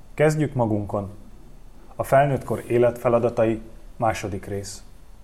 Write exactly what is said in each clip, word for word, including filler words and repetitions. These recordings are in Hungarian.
Kezdjük magunkon. A felnőttkor életfeladatai, második rész.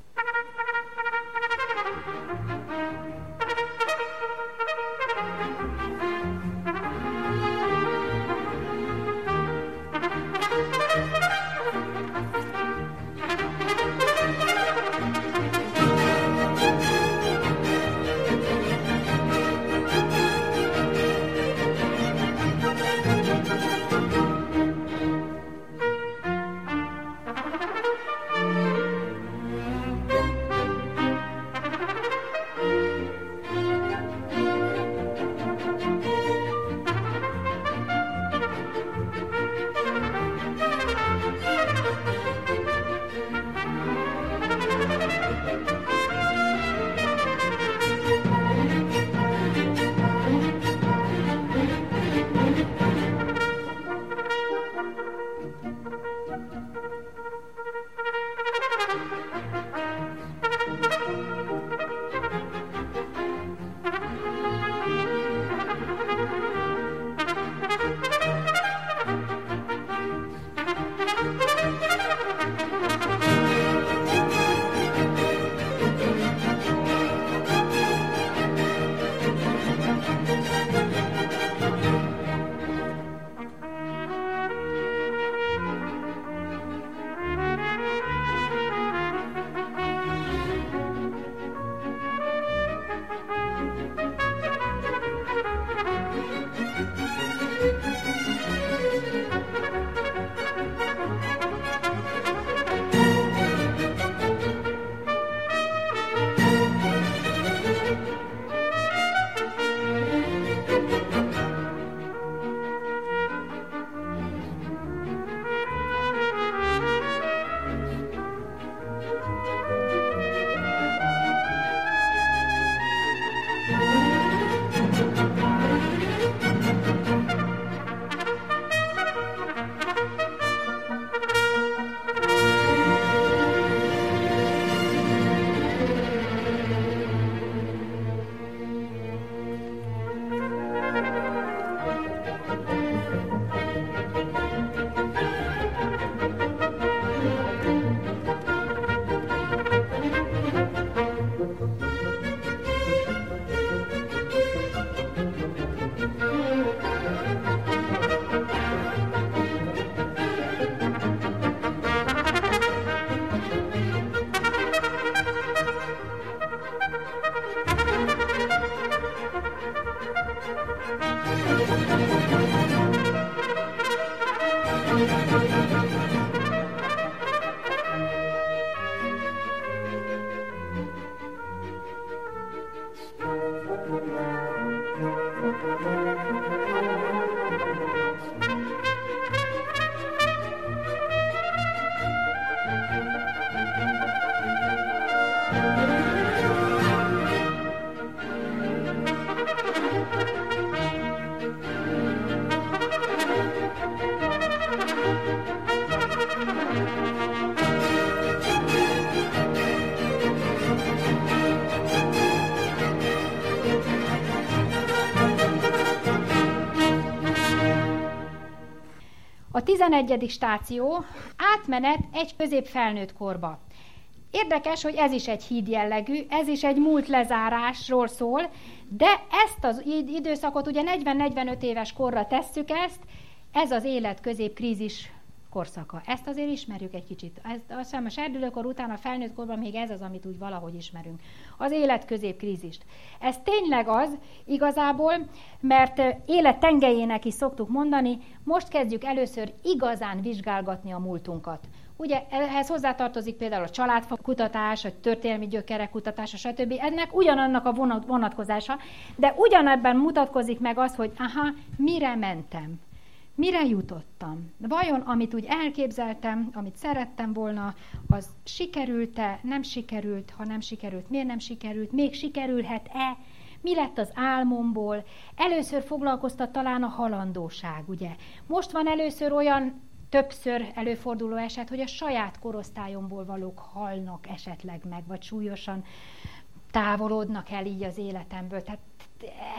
A tizenegyedik stáció, átmenet egy középfelnőtt korba. Érdekes, hogy ez is egy híd jellegű, ez is egy múlt lezárásról szól, de ezt az időszakot ugye negyven-negyvenöt éves korra tesszük ezt, ez az élet középkrízis korszaka. Ezt azért ismerjük egy kicsit. Ezt, azt hiszem, a serdülőkor után a felnőtt korban még ez az, amit úgy valahogy ismerünk. Az élet középkrízist. Ez tényleg az igazából, mert élet tengelyének is szoktuk mondani, most kezdjük először igazán vizsgálgatni a múltunkat. Ugye ehhez hozzátartozik például a családkutatás, a történelmi gyökerek kutatása, stb. Ennek ugyanannak a vonatkozása, de ugyanebben mutatkozik meg az, hogy aha, mire mentem. Mire jutottam? Vajon, amit úgy elképzeltem, amit szerettem volna, az sikerült-e, nem sikerült, ha nem sikerült, miért nem sikerült, még sikerülhet-e, mi lett az álmomból? Először foglalkoztat talán a halandóság, ugye? Most van először olyan többször előforduló eset, hogy a saját korosztályomból valók halnak esetleg meg, vagy súlyosan távolodnak el így az életemből. Tehát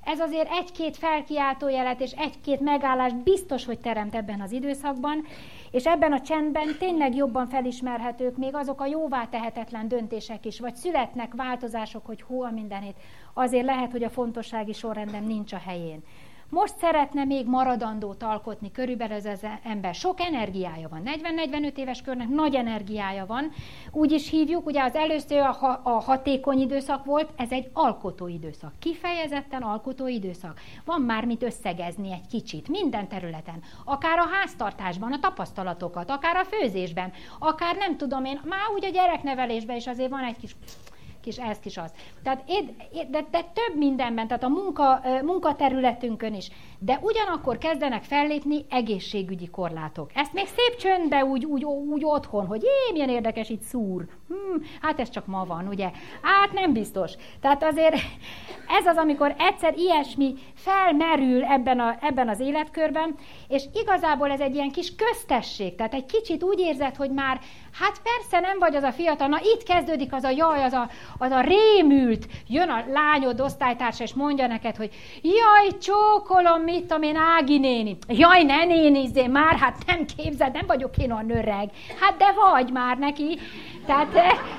Ez azért egy-két felkiáltójelet és egy-két megállást biztos, hogy teremt ebben az időszakban, és ebben a csendben tényleg jobban felismerhetők még azok a jóvá tehetetlen döntések is, vagy születnek változások, hogy hú a mindenét. Azért lehet, hogy a fontossági sorrendem nincs a helyén. Most szeretne még maradandót alkotni körülbelül ez az ember. Sok energiája van. negyven-negyvenöt éves körnek nagy energiája van. Úgy is hívjuk, ugye az előző a, a hatékony időszak volt, ez egy alkotó időszak. Kifejezetten alkotó időszak. Van már mit összegezni egy kicsit, minden területen. Akár a háztartásban, a tapasztalatokat, akár a főzésben, akár nem tudom én, már úgy a gyereknevelésben is azért van egy kis... kis ez, kis az. Tehát, de, de több mindenben, tehát a munka, munkaterületünkön is. De ugyanakkor kezdenek fellépni egészségügyi korlátok. Ezt még szép csöndbe úgy, úgy, úgy otthon, hogy jé, milyen érdekes, itt szúr. Hmm, hát ez csak ma van, ugye? Hát nem biztos. Tehát azért ez az, amikor egyszer ilyesmi felmerül ebben, a, ebben az életkörben, és igazából ez egy ilyen kis köztesség. Tehát egy kicsit úgy érzed, hogy már, hát persze nem vagy az a fiatal, na itt kezdődik az a jaj, az a, az a rémült, jön a lányod osztálytársa, és mondja neked, hogy jaj, csókolom, mit tudom én, Ági néni. Jaj, ne nénizzél már, hát nem képzeld, nem vagyok én olyan öreg. Hát de vagy már neki. Tehát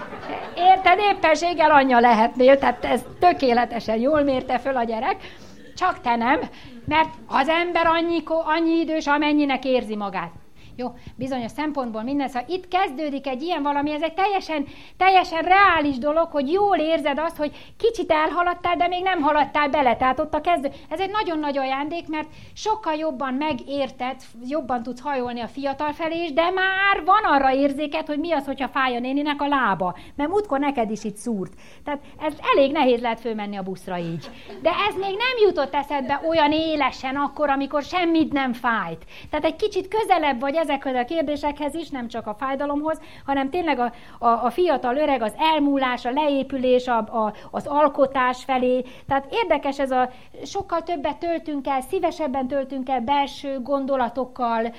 érted, éppenséggel anyja lehetnél, tehát ez tökéletesen jól mérte föl a gyerek, csak te nem, mert az ember annyi, annyi idős, amennyinek érzi magát. Jó, bizonyos szempontból minden, szóval itt kezdődik egy ilyen valami, ez egy teljesen, teljesen reális dolog, hogy jól érzed azt, hogy kicsit elhaladtál, de még nem haladtál bele, tehát ott a kezdő. Ez egy nagyon nagy ajándék, mert sokkal jobban megérted, jobban tudsz hajolni a fiatal felé is, de már van arra érzéket, hogy mi az, hogyha fáj a néninek a lába, mert múltkor neked is itt szúrt. Tehát ez elég nehéz lehet fölmenni a buszra így. De ez még nem jutott eszedbe olyan élesen akkor, amikor semmit nem fájt. Tehát egy kicsit közelebb vagy ezekhez a kérdésekhez is, nem csak a fájdalomhoz, hanem tényleg a, a, a fiatal öreg, az elmúlás, a leépülés, a, a, az alkotás felé. Tehát érdekes ez a, sokkal többet töltünk el, szívesebben töltünk el belső gondolatokkal,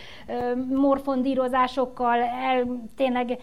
morfondírozásokkal, el, tényleg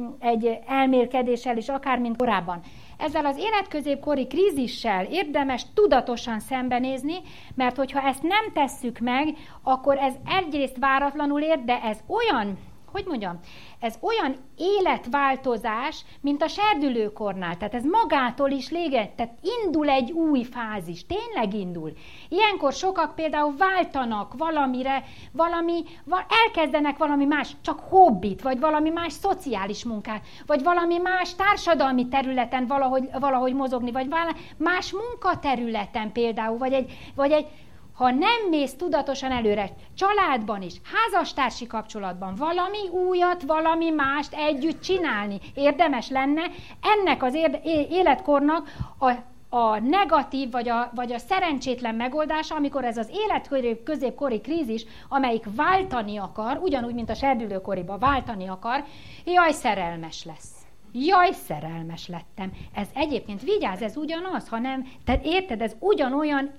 egy elmélkedéssel is, akár mint korábban. Ezzel az életközépkori krízissel érdemes tudatosan szembenézni, mert hogyha ezt nem tesszük meg, akkor ez egyrészt váratlanul ér, de ez olyan, hogy mondjam, ez olyan életváltozás, mint a serdülőkornál. Tehát ez magától is léget, tehát indul egy új fázis, tényleg indul. Ilyenkor sokak például váltanak valamire, valami, elkezdenek valami más, csak hobbit, vagy valami más szociális munkát, vagy valami más társadalmi területen valahogy, valahogy mozogni, vagy más munkaterületen például, vagy egy, vagy egy ha nem mész tudatosan előre, családban is, házastársi kapcsolatban valami újat, valami mást együtt csinálni, érdemes lenne ennek az érde- életkornak a, a negatív vagy a, vagy a szerencsétlen megoldása, amikor ez az életközépkori krízis, amelyik váltani akar, ugyanúgy, mint a serdülőkoriban váltani akar, jaj, szerelmes lesz. Jaj, szerelmes lettem. Ez egyébként, vigyázz, ez ugyanaz, ha nem, te érted, ez ugyanolyan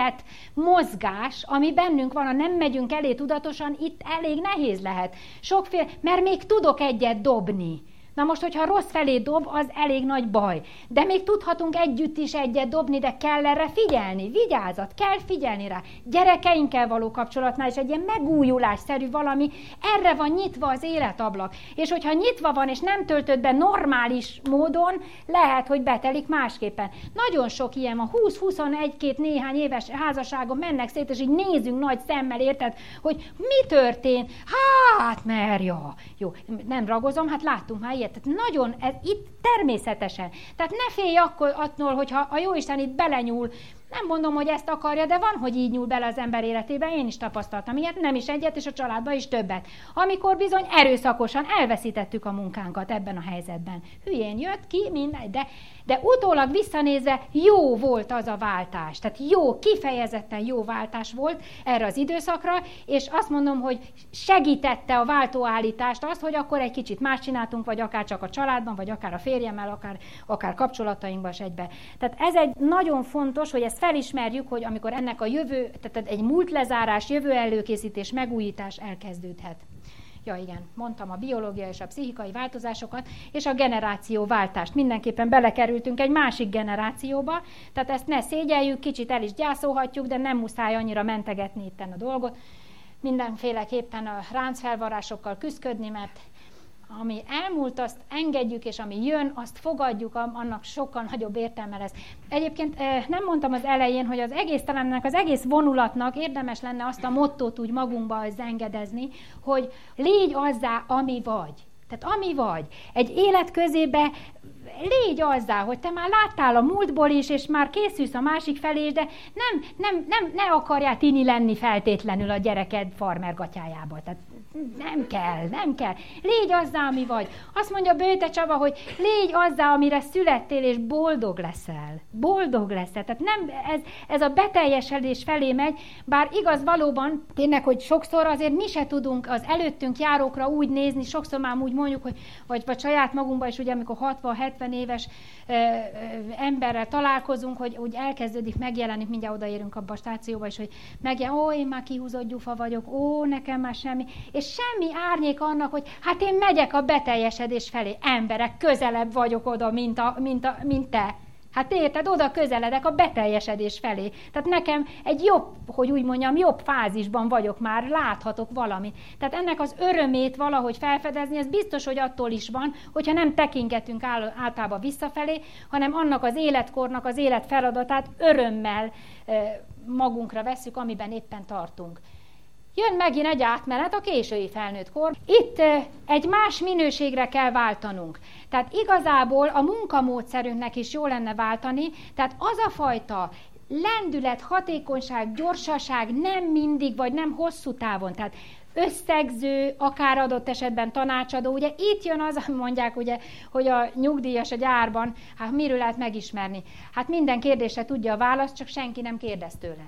életmozgás, ami bennünk van, ha nem megyünk elé tudatosan, itt elég nehéz lehet. Sokféle, mert még tudok egyet dobni. Na most, hogyha rossz felé dob, az elég nagy baj. De még tudhatunk együtt is egyet dobni, de kell erre figyelni. Vigyázat, kell figyelni rá. Gyerekeinkkel való kapcsolatnál is egy ilyen megújulásszerű valami, erre van nyitva az életablak. És hogyha nyitva van, és nem töltött be normális módon, lehet, hogy betelik másképpen. Nagyon sok ilyen van, húsz-huszonegy-két néhány éves házasságon mennek szét, és így nézünk nagy szemmel, érted, hogy mi történt? Hát, mert ja. Jó, nem ragozom, hát láttunk már ilyet. Tehát nagyon, ez itt természetesen. Tehát ne félj akkor attól, hogyha a Jóisten itt belenyúl. Nem mondom, hogy ezt akarja, de van, hogy így nyúl bele az ember életébe. Én is tapasztaltam ilyet, nem is egyet, és a családban is többet. Amikor bizony erőszakosan elveszítettük a munkánkat ebben a helyzetben. Hülyén jött ki, minden, de, de utólag visszanézve jó volt az a váltás. Tehát jó, kifejezetten jó váltás volt erre az időszakra, és azt mondom, hogy segítette a váltóállítást az, hogy akkor egy kicsit más csináltunk, vagy akár csak a családban, vagy akár a férjemmel, akár, akár kapcsolatainkban is egybe. Tehát ez egy nagyon fontos, hogy ezt felismerjük, hogy amikor ennek a jövő, tehát egy múlt lezárás, jövő előkészítés, megújítás elkezdődhet. ja igen, mondtam a biológiai és a pszichikai változásokat, és a generációváltást. Mindenképpen belekerültünk egy másik generációba, tehát ezt ne szégyeljük, kicsit el is gyászolhatjuk, de nem muszáj annyira mentegetni itten a dolgot. Mindenféleképpen a ráncfelvarásokkal küszködni, mert ami elmúlt, azt engedjük, és ami jön, azt fogadjuk, annak sokkal nagyobb értelme lesz. Egyébként nem mondtam az elején, hogy az egész, talán ennek az egész vonulatnak érdemes lenne azt a mottót úgy magunkba engedezni, hogy légy azzá, ami vagy. Tehát ami vagy. Egy élet közébe légy azzá, hogy te már láttál a múltból is, és már készülsz a másik felé is, de nem, nem, nem, ne akarjál tini lenni feltétlenül a gyereked farmergatyájába. Tehát nem kell, nem kell. Légy azzá, ami vagy. Azt mondja Böjte Csaba, hogy légy azzá, amire születtél, és boldog leszel. Boldog leszel. Tehát nem, ez, ez a beteljesedés felé megy, bár igaz valóban, tényleg, hogy sokszor azért mi se tudunk az előttünk járókra úgy nézni, sokszor már úgy mondjuk, hogy, vagy, vagy saját magunkban is, ugye, amikor hatvan-hetven éves ö, ö, emberrel találkozunk, hogy úgy elkezdődik megjelenni, mindjárt odaérünk abba a stációba is, hogy megjelen, ó, én már kihúzott gyufa vagyok, ó, nekem már semmi, és semmi árnyék annak, hogy hát én megyek a beteljesedés felé, emberek, közelebb vagyok oda, mint, a, mint, a, mint te. Hát érted, oda közeledek a beteljesedés felé. Tehát nekem egy jobb, hogy úgy mondjam, jobb fázisban vagyok már, láthatok valamit. Tehát ennek az örömét valahogy felfedezni, ez biztos, hogy attól is van, hogyha nem tekingetünk általában visszafelé, hanem annak az életkornak az életfeladatát örömmel magunkra vesszük, amiben éppen tartunk. Jön megint egy átmenet, a késői felnőttkor. Itt egy más minőségre kell váltanunk. Tehát igazából a munkamódszerünknek is jó lenne váltani, tehát az a fajta lendület, hatékonyság, gyorsaság nem mindig, vagy nem hosszú távon. Tehát összegző, akár adott esetben tanácsadó. Ugye itt jön az, mondják, ugye, hogy a nyugdíjas a gyárban, hát miről lehet megismerni? Hát minden kérdésre tudja a választ, csak senki nem kérdez tőle.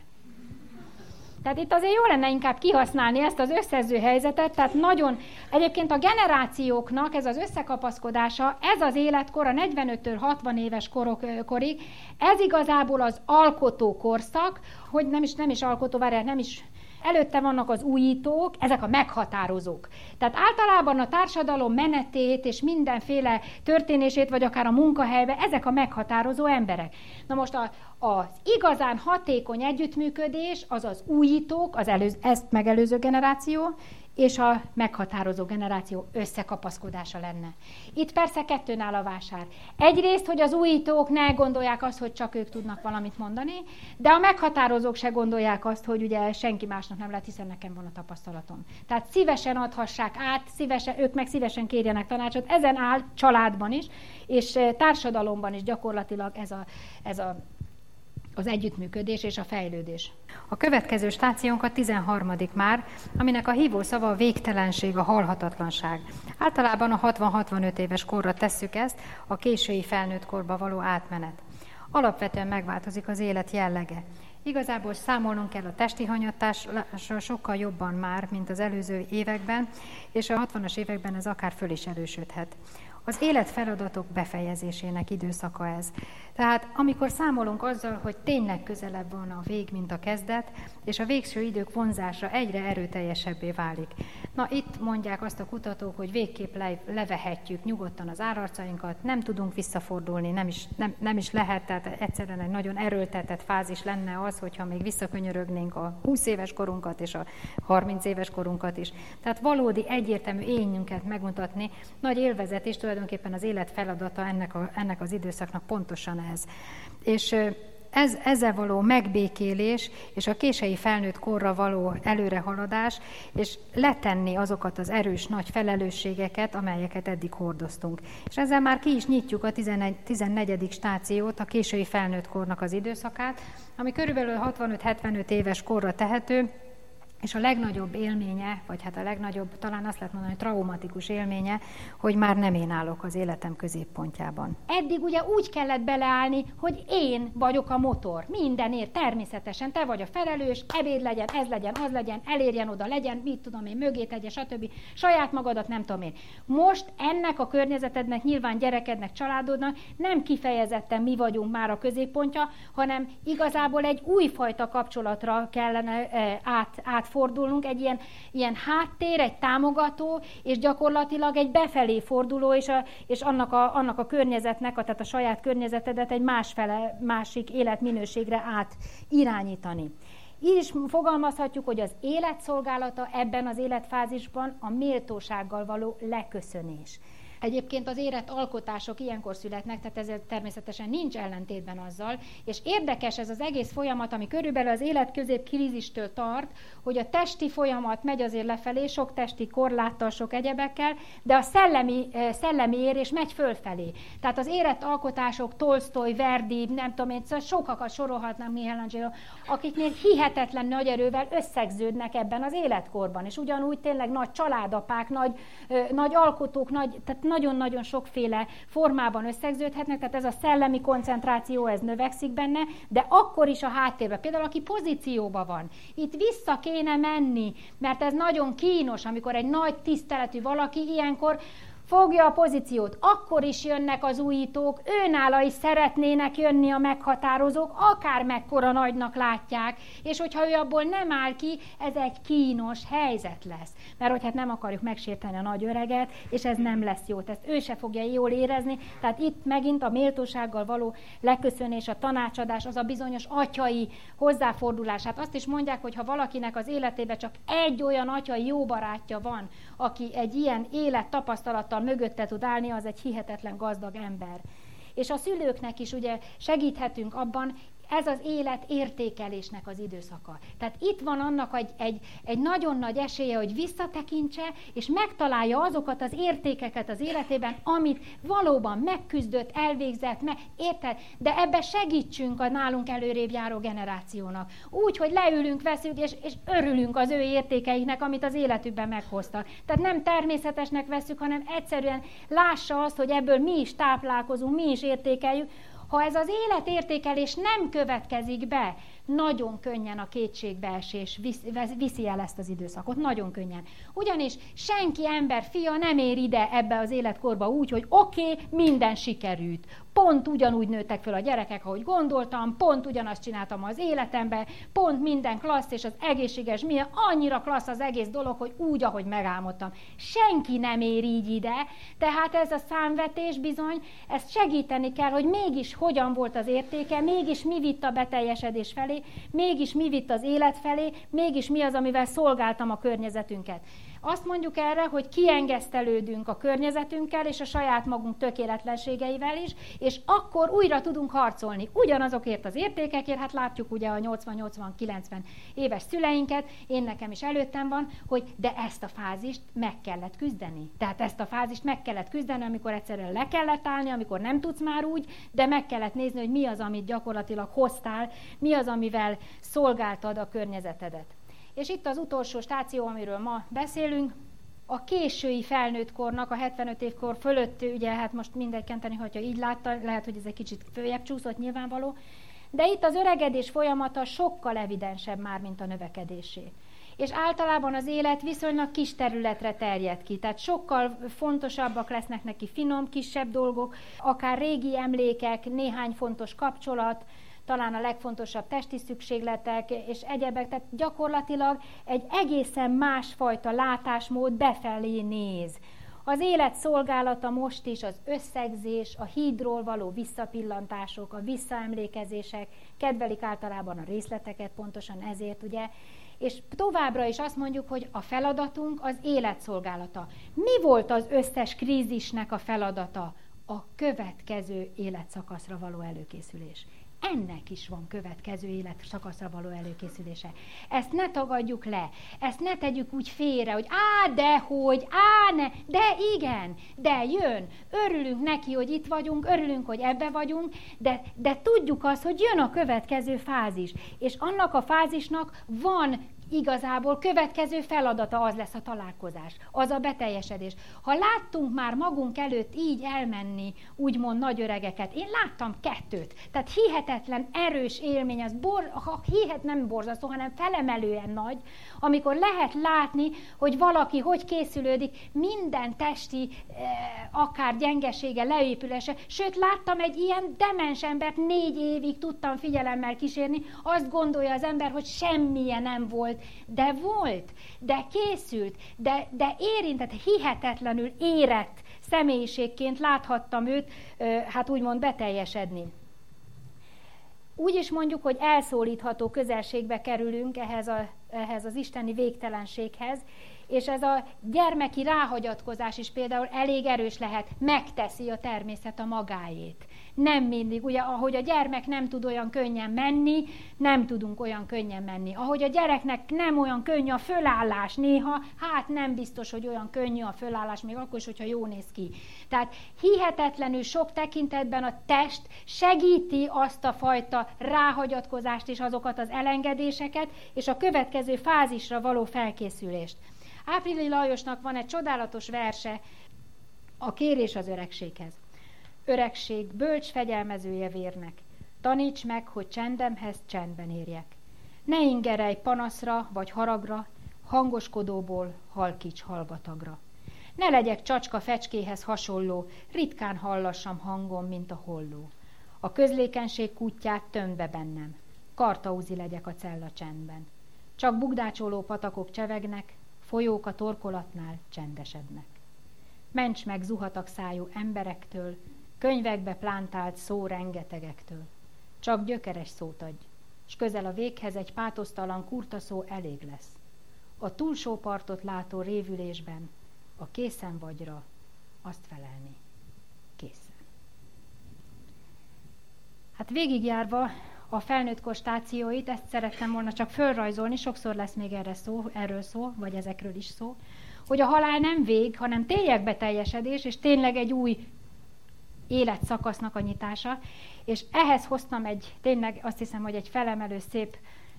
Tehát itt azért jó lenne inkább kihasználni ezt az összező helyzetet, tehát nagyon, egyébként a generációknak ez az összekapaszkodása, ez az életkor, a negyvenöttől hatvan éves korok, korig, ez igazából az alkotó korszak, hogy nem is, nem is alkotó, várjál, nem is, előtte vannak az újítók, ezek a meghatározók. Tehát általában a társadalom menetét és mindenféle történését, vagy akár a munkahelybe, ezek a meghatározó emberek. Na most a, az igazán hatékony együttműködés az az újítók, az előz, ezt megelőző generáció, és a meghatározó generáció összekapaszkodása lenne. Itt persze kettőn áll a vásár. Egyrészt, hogy az újítók ne gondolják azt, hogy csak ők tudnak valamit mondani, de a meghatározók se gondolják azt, hogy ugye senki másnak nem lehet, hiszen nekem van a tapasztalatom. Tehát szívesen adhassák át, szívesen, ők meg szívesen kérjenek tanácsot, ezen áll családban is, és társadalomban is gyakorlatilag ez a, ez a az együttműködés és a fejlődés. A következő stációnk a tizenharmadik már, aminek a hívószava a végtelenség, a halhatatlanság. Általában a hatvan-hatvanöt éves korra tesszük ezt, a késői felnőtt korba való átmenet. Alapvetően megváltozik az élet jellege. Igazából számolnunk kell a testi hanyattásra sokkal jobban már, mint az előző években, és a hatvanas években ez akár föl is erősödhet. Az életfeladatok befejezésének időszaka ez. Tehát amikor számolunk azzal, hogy tényleg közelebb van a vég, mint a kezdet, és a végső idők vonzása egyre erőteljesebbé válik. Na itt mondják azt a kutatók, hogy végképp le, levehetjük nyugodtan az árarcainkat, nem tudunk visszafordulni, nem is, nem, nem is lehet, tehát egyszerűen egy nagyon erőltetett fázis lenne az, hogyha még visszakönyörögnénk a húsz éves korunkat és a harminc éves korunkat is. Tehát valódi egyértelmű énünket megmutatni, nagy élvezet is tulajdonképpen az élet feladata ennek, a, ennek az időszaknak pontosan ez. És ez, ezzel való megbékélés, és a késői felnőtt korra való előrehaladás, és letenni azokat az erős nagy felelősségeket, amelyeket eddig hordoztunk. És ezzel már ki is nyitjuk a tizennegyedik stációt, a késői felnőtt kornak az időszakát, ami körülbelül hatvanöt-hetvenöt éves korra tehető, és a legnagyobb élménye, vagy hát a legnagyobb, talán azt lehet mondani, hogy traumatikus élménye, hogy már nem én állok az életem középpontjában. Eddig ugye úgy kellett beleállni, hogy én vagyok a motor. Mindenért természetesen, te vagy a felelős, ebéd legyen, ez legyen, az legyen, elérjen oda, legyen, mit tudom én, mögé tegye, stb. Saját magadat nem tudom én. Most ennek a környezetednek, nyilván gyerekednek, családodnak nem kifejezetten mi vagyunk már a középpontja, hanem igazából egy újfajta kapcsolatra kellene át, át átfordulnunk, egy ilyen, ilyen háttér, egy támogató, és gyakorlatilag egy befelé forduló, és, a, és annak, a, annak a környezetnek, a, tehát a saját környezetedet egy másfele, másik életminőségre át irányítani. Így is fogalmazhatjuk, hogy az életszolgálata ebben az életfázisban a méltósággal való leköszönés. Egyébként az életalkotások ilyenkor születnek, tehát ez természetesen nincs ellentétben azzal, és érdekes ez az egész folyamat, ami körülbelül az életközép krízistől tart, hogy a testi folyamat megy azért lefelé, sok testi korláttal, sok egyebekkel, de a szellemi, szellemi érés megy fölfelé. Tehát az életalkotások, Tolsztoj, Verdi, nem tudom én, sokakat sorolhatnám, Michelangelo, akiknél hihetetlen nagy erővel összegződnek ebben az életkorban, és ugyanúgy tényleg nagy családapák, nagy, nagy alkotók, nagy, tehát nagyon-nagyon sokféle formában összegződhetnek, tehát ez a szellemi koncentráció, ez növekszik benne, de akkor is a háttérben. Például aki pozícióban van, itt vissza kéne menni, mert ez nagyon kínos, amikor egy nagy tiszteletű valaki ilyenkor fogja a pozíciót, akkor is jönnek az újítók, őnála is szeretnének jönni a meghatározók, akár mekkora nagynak látják, és hogyha ő abból nem áll ki, ez egy kínos helyzet lesz. Mert hogy hát nem akarjuk megsérteni a nagy öreget, és ez nem lesz jó, ezt ő se fogja jól érezni, tehát itt megint a méltósággal való leköszönés, a tanácsadás, az a bizonyos atyai hozzáfordulás. Hát azt is mondják, hogy ha valakinek az életében csak egy olyan atyai jó barátja van, aki egy ilyen élettapasztalattal mögötte tud állni, az egy hihetetlen gazdag ember. És a szülőknek is ugye segíthetünk abban, ez az élet értékelésnek az időszaka. Tehát itt van annak egy, egy, egy nagyon nagy esélye, hogy visszatekintse, és megtalálja azokat az értékeket az életében, amit valóban megküzdött, elvégzett, meg, érted? De ebbe segítsünk a nálunk előrébb járó generációnak. Úgy, hogy leülünk, veszünk, és, és örülünk az ő értékeiknek, amit az életükben meghoztak. Tehát nem természetesnek veszük, hanem egyszerűen lássa azt, hogy ebből mi is táplálkozunk, mi is értékeljük. Ha ez az életértékelés nem következik be, nagyon könnyen a kétségbeesés viszi el ezt az időszakot, nagyon könnyen. Ugyanis senki ember fia nem ér ide ebbe az életkorba úgy, hogy oké, okay, minden sikerült. Pont ugyanúgy nőttek föl a gyerekek, ahogy gondoltam, pont ugyanazt csináltam az életemben, pont minden klassz és az egészséges, milyen annyira klassz az egész dolog, hogy úgy, ahogy megálmodtam. Senki nem ér így ide, tehát ez a számvetés bizony, ezt segíteni kell, hogy mégis hogyan volt az értéke, mégis mi vitt a beteljesedés felé, mégis mi vitt az élet felé, mégis mi az, amivel szolgáltam a környezetünket. Azt mondjuk erre, hogy kiengesztelődünk a környezetünkkel és a saját magunk tökéletlenségeivel is, és akkor újra tudunk harcolni. Ugyanazokért az értékekért, hát látjuk ugye a nyolcvan-nyolcvan-kilencven éves szüleinket, én nekem is előttem van, hogy de ezt a fázist meg kellett küzdeni. Tehát ezt a fázist meg kellett küzdeni, amikor egyszerűen le kellett állni, amikor nem tudsz már úgy, de meg kellett nézni, hogy mi az, amit gyakorlatilag hoztál, mi az, amivel szolgáltad a környezetedet. És itt az utolsó stáció, amiről ma beszélünk, a késői felnőttkornak, a hetvenöt évkor fölött, ugye hát most mindegy Kenteni, hogyha így látta, lehet, hogy ez egy kicsit följebb csúszott, nyilvánvaló, de itt az öregedés folyamata sokkal evidensebb már, mint a növekedésé. És általában az élet viszonylag kis területre terjed ki, tehát sokkal fontosabbak lesznek neki finom, kisebb dolgok, akár régi emlékek, néhány fontos kapcsolat, talán a legfontosabb testi szükségletek és egyebek, tehát gyakorlatilag egy egészen másfajta látásmód befelé néz. Az élet szolgálata most is az összegzés, a hídról való visszapillantások, a visszaemlékezések, kedvelik általában a részleteket, pontosan ezért, ugye, és továbbra is azt mondjuk, hogy a feladatunk az életszolgálata. Mi volt az összes krízisnek a feladata? A következő életszakaszra való előkészülés. Ennek is van következő életszakaszra való előkészülése. Ezt ne tagadjuk le, ezt ne tegyük úgy félre, hogy á, de hogy, á, ne, de igen, de jön. Örülünk neki, hogy itt vagyunk, örülünk, hogy ebbe vagyunk, de, de tudjuk azt, hogy jön a következő fázis. És annak a fázisnak van igazából következő feladata, az lesz a találkozás, az a beteljesedés. Ha láttunk már magunk előtt így elmenni, úgymond nagy öregeket, én láttam kettőt, tehát hihetetlen erős élmény, az bor, ha hihet nem borzasztó, hanem felemelően nagy, amikor lehet látni, hogy valaki hogy készülődik, minden testi, akár gyengesége, leépülése, sőt láttam egy ilyen demens embert, négy évig tudtam figyelemmel kísérni, azt gondolja az ember, hogy semmilyen nem volt volt, de volt, de készült, de, de érintett, hihetetlenül érett személyiségként láthattam őt, hát úgymond beteljesedni. Úgy is mondjuk, hogy elszólítható közelségbe kerülünk ehhez, a, ehhez az isteni végtelenséghez, és ez a gyermeki ráhagyatkozás is például elég erős lehet, megteszi a természet a magáét. Nem mindig, ugye ahogy a gyermek nem tud olyan könnyen menni, nem tudunk olyan könnyen menni. Ahogy a gyereknek nem olyan könnyű a fölállás néha, hát nem biztos, hogy olyan könnyű a fölállás, még akkor is, hogyha jó néz ki. Tehát hihetetlenül sok tekintetben a test segíti azt a fajta ráhagyatkozást és azokat az elengedéseket, és a következő fázisra való felkészülést. Áprili Lajosnak van egy csodálatos verse, a kérés az öregséghez. Öregség, bölcs fegyelmezője vérnek. Taníts meg, hogy csendemhez csendben érjek. Ne ingerelj panaszra vagy haragra, hangoskodóból halkíts hallgatagra. Ne legyek csacska fecskéhez hasonló, ritkán hallassam hangom, mint a holló. A közlékenység kutyát tömd be bennem, kartauzi legyek a cella csendben. Csak bugdácsoló patakok csevegnek, folyók a torkolatnál csendesednek. Ments meg zuhatag szájú emberektől, könyvekbe plántált szó rengetegektől. Csak gyökeres szót adj, s közel a véghez egy pátosztalan kurta szó elég lesz. A túlsó partot látó révülésben a készen vagyra azt felelni. Készen. Hát végigjárva a felnőttkor stációit, ezt szerettem volna csak fölrajzolni, sokszor lesz még erre szó, erről szó, vagy ezekről is szó, hogy a halál nem vég, hanem tényleg beteljesedés, és tényleg egy új életszakasznak a nyitása, és ehhez hoztam egy, tényleg azt hiszem, hogy egy felemelő szép,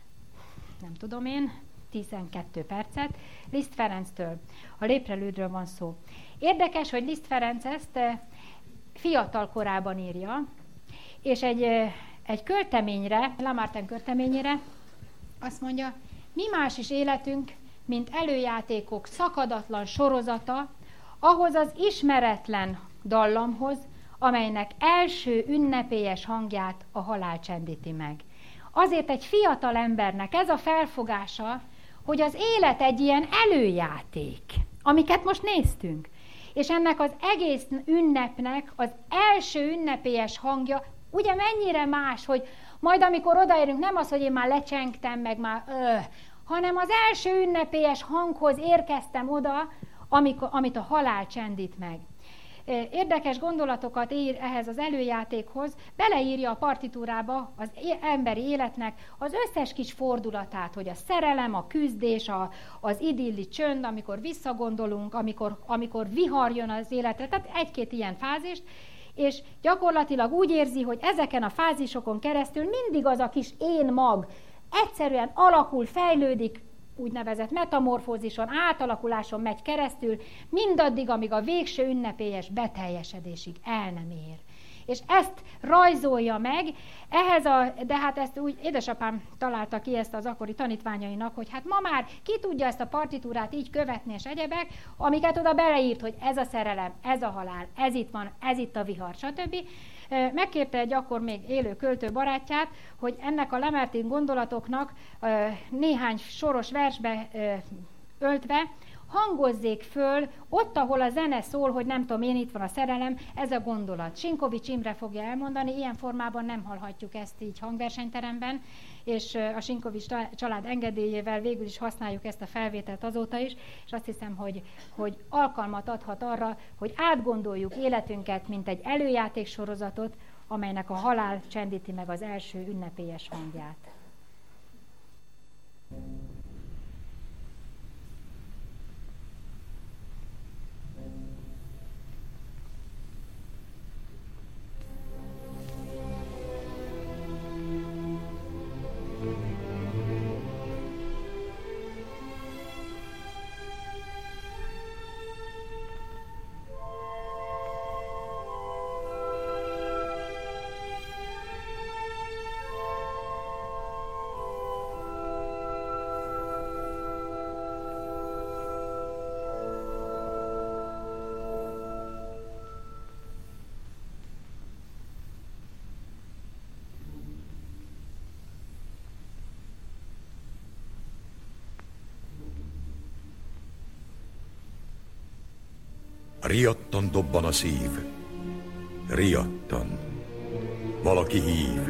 nem tudom én, tizenkét percet, Liszt Ferenctől. A léprelődről van szó. Érdekes, hogy Liszt Ferenc ezt fiatal korában írja, és egy, egy költeményre, Lamartine költeményére azt mondja, mi más is életünk, mint előjátékok szakadatlan sorozata, ahhoz az ismeretlen dallamhoz, amelynek első ünnepélyes hangját a halál csendíti meg. Azért egy fiatal embernek ez a felfogása, hogy az élet egy ilyen előjáték, amiket most néztünk. És ennek az egész ünnepnek az első ünnepélyes hangja, ugye mennyire más, hogy majd amikor odaérünk, nem az, hogy én már lecsengtem, meg már öh, hanem az első ünnepélyes hanghoz érkeztem oda, amikor, amit a halál csendít meg. Érdekes gondolatokat ír ehhez az előjátékhoz, beleírja a partitúrába az emberi életnek az összes kis fordulatát, hogy a szerelem, a küzdés, a, az idilli csönd, amikor visszagondolunk, amikor, amikor vihar jön az életre, tehát egy-két ilyen fázist, és gyakorlatilag úgy érzi, hogy ezeken a fázisokon keresztül mindig az a kis én mag egyszerűen alakul, fejlődik, úgynevezett metamorfózison, átalakuláson megy keresztül, mindaddig, amíg a végső ünnepélyes beteljesedésig el nem ér. És ezt rajzolja meg, ehhez a, de hát ezt úgy édesapám találta ki ezt az akkori tanítványainak, hogy hát ma már ki tudja ezt a partitúrát így követni és egyebek, amiket oda beleírt, hogy ez a szerelem, ez a halál, ez itt van, ez itt a vihar, stb. Megkérte egy akkor még élő költő barátját, hogy ennek a Lamartine gondolatoknak néhány soros versbe öltve hangozzék föl, ott, ahol a zene szól, hogy nem tudom én, itt van a szerelem, ez a gondolat. Sinkovics Imre fogja elmondani, ilyen formában nem hallhatjuk ezt így hangversenyteremben, és a Sinkovics család engedélyével végül is használjuk ezt a felvételt azóta is, és azt hiszem, hogy, hogy alkalmat adhat arra, hogy átgondoljuk életünket, mint egy előjátéksorozatot, amelynek a halál csendíti meg az első ünnepélyes hangját. Riadtan dobban a szív. Riadtan. Valaki hív.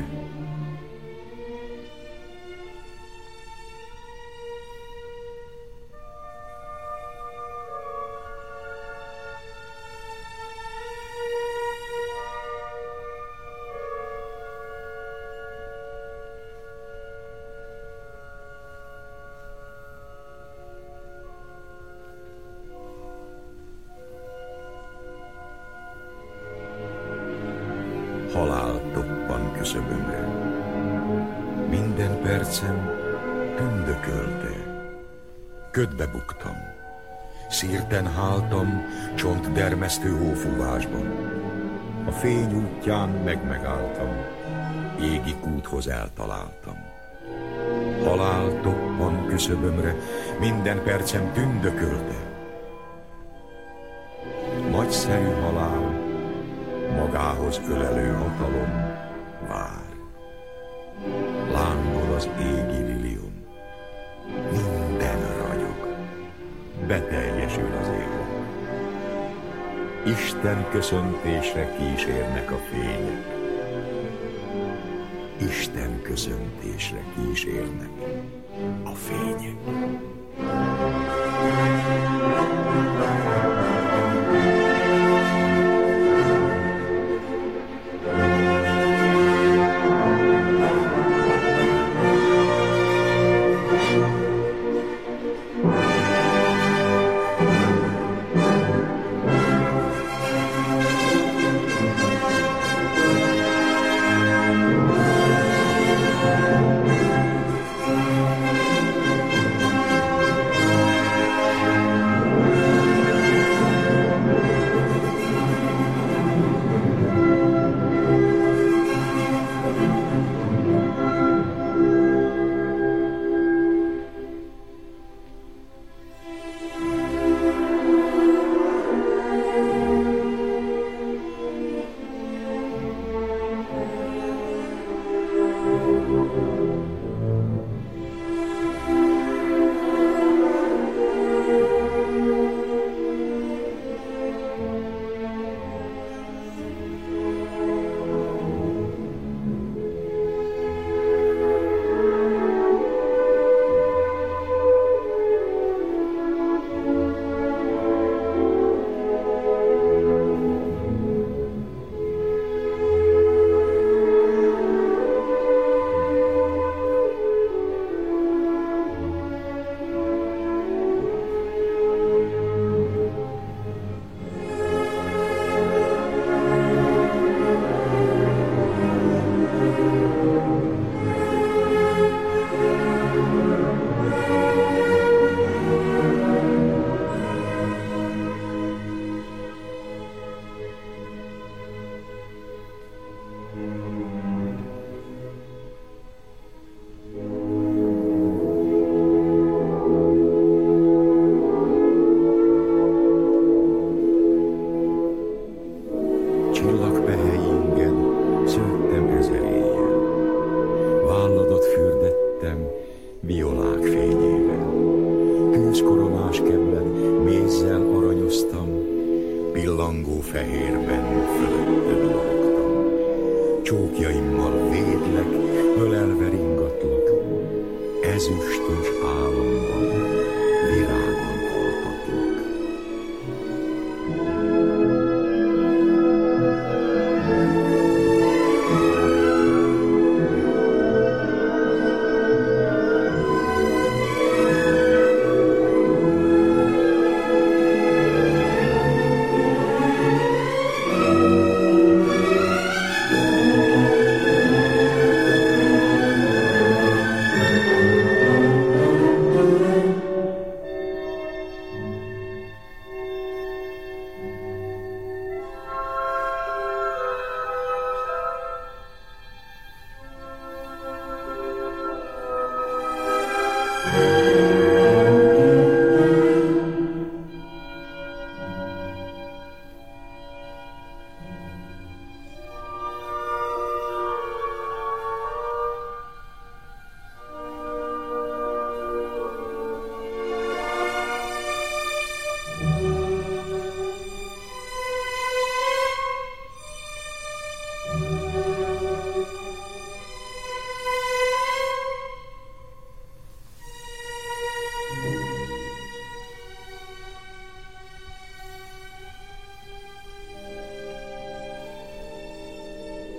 Halál toppan küszöbömre. Minden percem tündökölte. Ködbe buktam. Szírten háltam csont dermesztő hófúvásban. A fény útján megmegálltam. Égi kúthoz eltaláltam. Halál toppan küszöbömre. Minden percem tündökölte. Nagyszerű halál, magához ölelő hatalom vár. Lángol az égi lilium, minden ragyog, beteljesül az élet. Isten köszöntésre kísérnek a fények. Isten köszöntésre kísérnek a fények.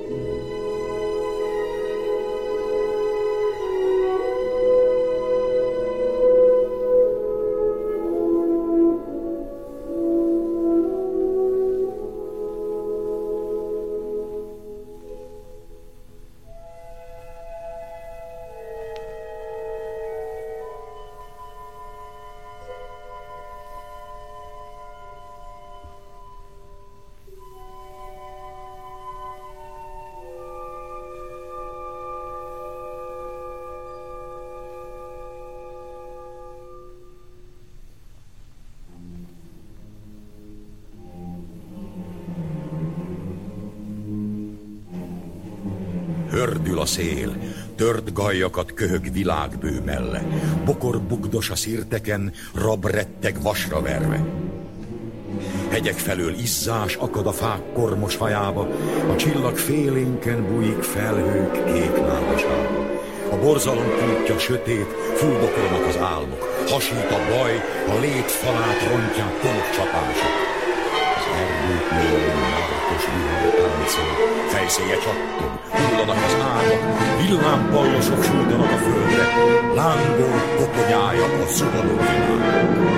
Hördül a szél, tört gajjakat köhög világbő melle. Bokor bugdos a szirteken, rab retteg vasra verve. Hegyek felől izzás akad a fák kormos hajába, a csillag félénken bújik felhők kék lábasába. A borzalom kútja sötét, fuldokolnak az álmok, hasít a baj, a lét falát rontják komok csapások. Az erdők mélyen mágatos vihar táncol, fejszéje csattog, hullanak az ágak, villámpallosok sújtanak a földre, lángol koponyája a zuhanó világnak.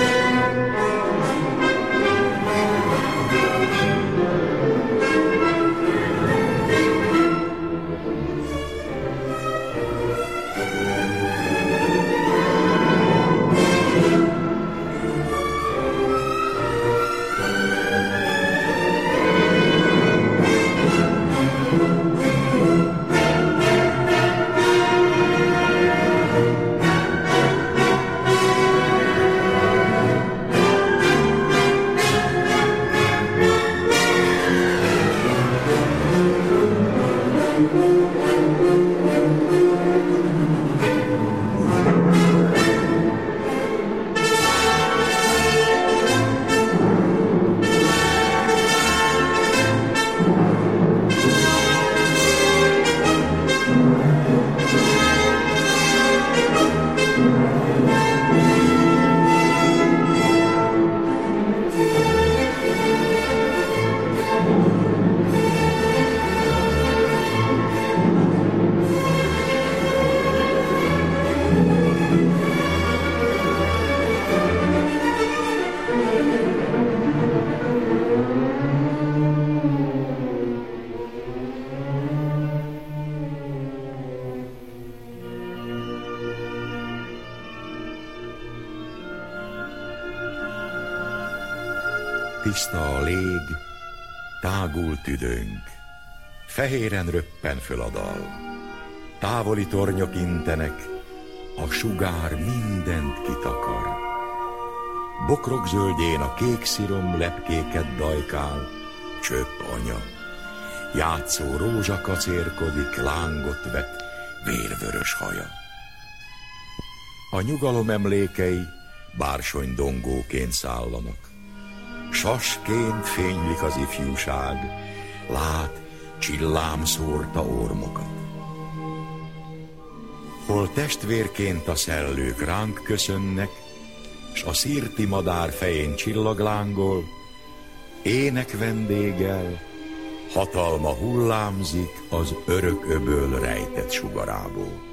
Tiszta a lég, tágul tüdőnk, fehéren röppen föl a dal. Távoli tornyok intenek, a sugár mindent kitakar. Bokrok zöldjén a kék szirom lepkéket dajkál, csöpp anya. Játszó rózsa kacérkodik, lángot vet, vérvörös haja. A nyugalom emlékei bársony dongóként szállanak. Sasként fénylik az ifjúság, lát csillám szórta ormokat. Hol testvérként a szellők ránk köszönnek, s a szirti madár fején csillaglángol, ének vendéggel, hatalma hullámzik az örök öböl rejtett sugarából.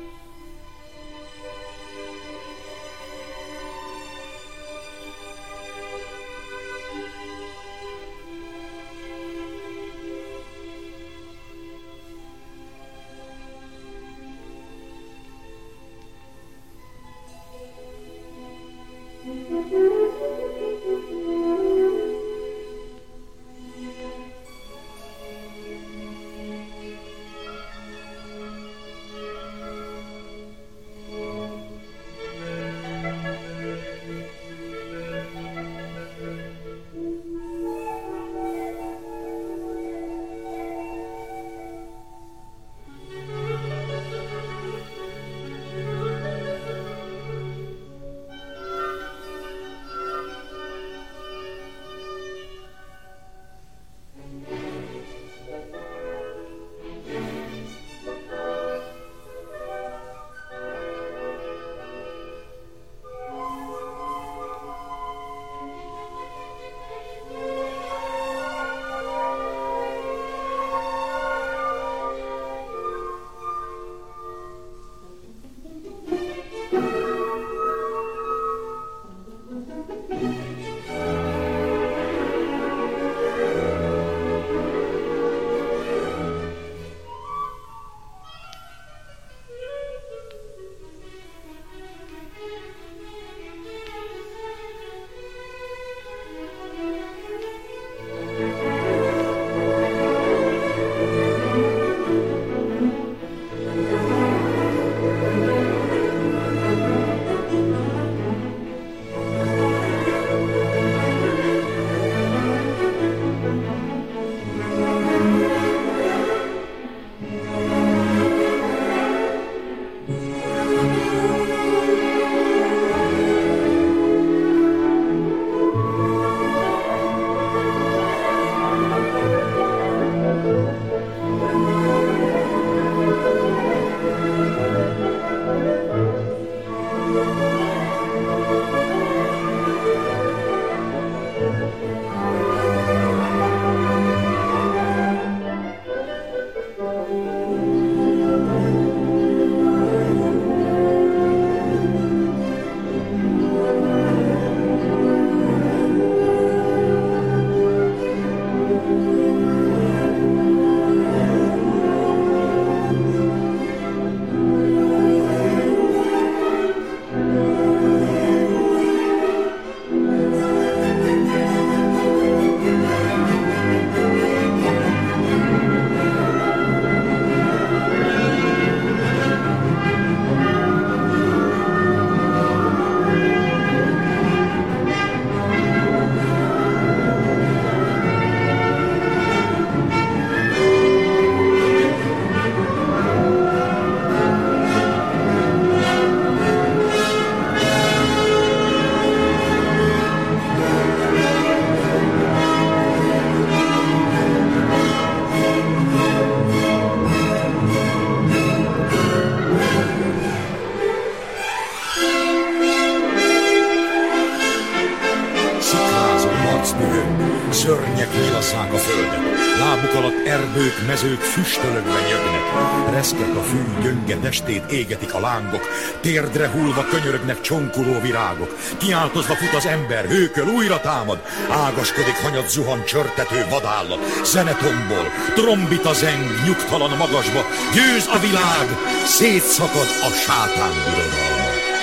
Szörnyek nyilasszák a földet, lábuk alatt erdők, mezők füstölögve nyögnek. Reszkek a fű, gyönge testét égetik a lángok, térdre hullva könyörögnek csonkuló virágok. Kiáltozva fut az ember, hőköl, újra támad, ágaskodik, hanyat zuhan, csörtető vadállat. Zene tombol, trombita zeng, nyugtalan magasba, győz a világ, szétszakad a sátán birodalma.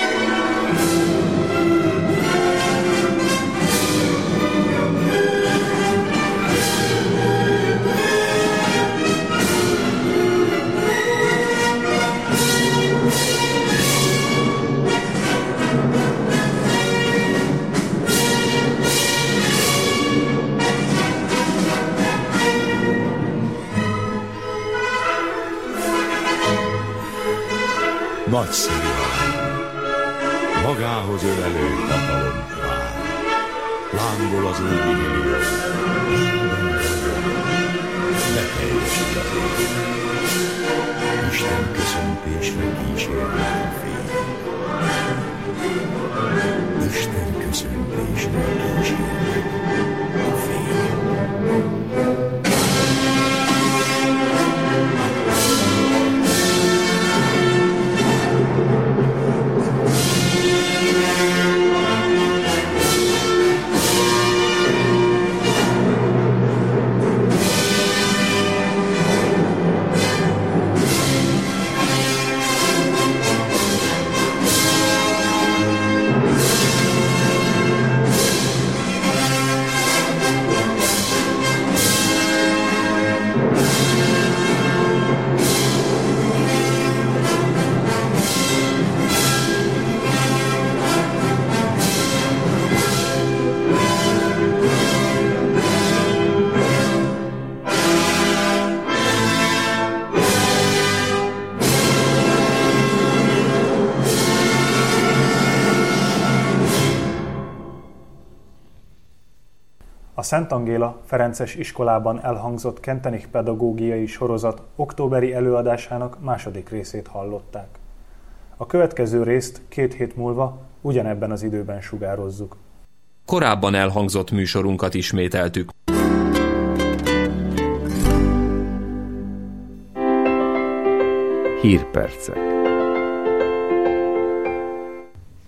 Nagyszerű halál, magához ölelő hatalom vár. Lángol az égi millió, minden dolog, beteljesül az ég. Isten köszöntésre kísérnek a fény. Isten köszöntésre kísérnek a fény. A Szent Angéla Ferences iskolában elhangzott Kentenich pedagógiai sorozat októberi előadásának második részét hallották. A következő részt két hét múlva ugyanebben az időben sugározzuk. Korábban elhangzott műsorunkat ismételtük. Hírpercek.